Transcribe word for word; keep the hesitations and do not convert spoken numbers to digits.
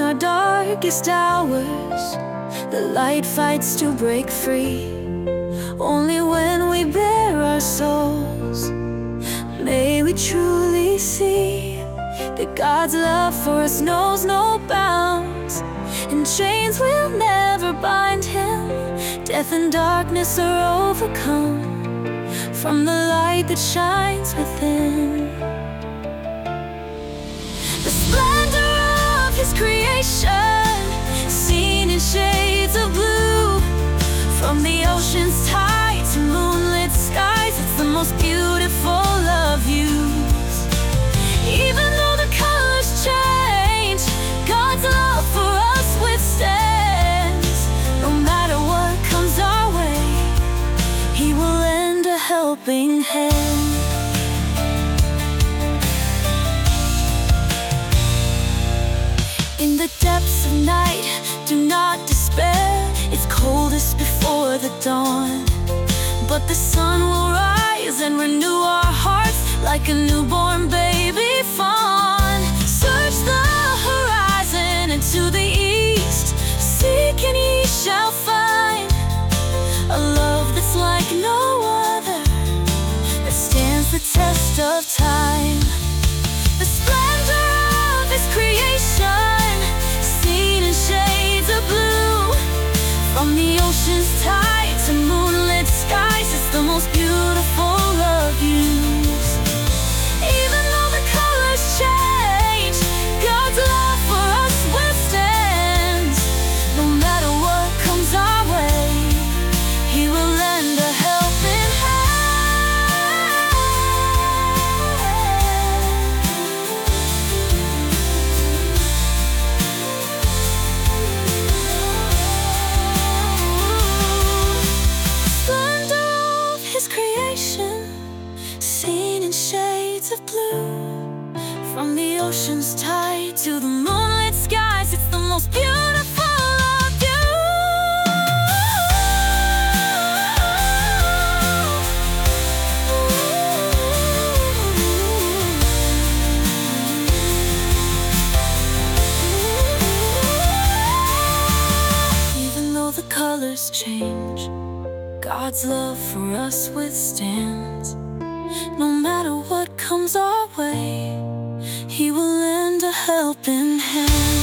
our darkest hours, the light fights to break free. Only when we bare our souls may we truly see that God's love for us knows no bounds, and chains will never bind Him. Death and darkness are overcome from the light that shines within. The splendor of His creation, seen in shades of blue, from the ocean's tide to moonlit skies, it's the most beautiful of views. Even though the colors change, God's love for us withstands. No matter what comes our way, He will lend a helping hand. In the depths of night, do not despair. It's coldest before the dawn, but the sun will rise and renew our hearts like a newborn baby fawn. Search the horizon and to the east, seek and ye shall find a love that's like no other, that stands the test of time. The splendor of His creation, seen in shades of blue, from the ocean's tide to moonlit skies, it's the most beautiful of views. Even though the colors change, God's love for us withstands. No matter what comes our way, He will lend a helping hand. Splendor of His creation, seen in shades of blue, from the ocean's tide to the moonlit skies, it's the most beautiful of views. Even though the colors change, God's love for us withstands. No matter what comes our way, He will lend a helping hand.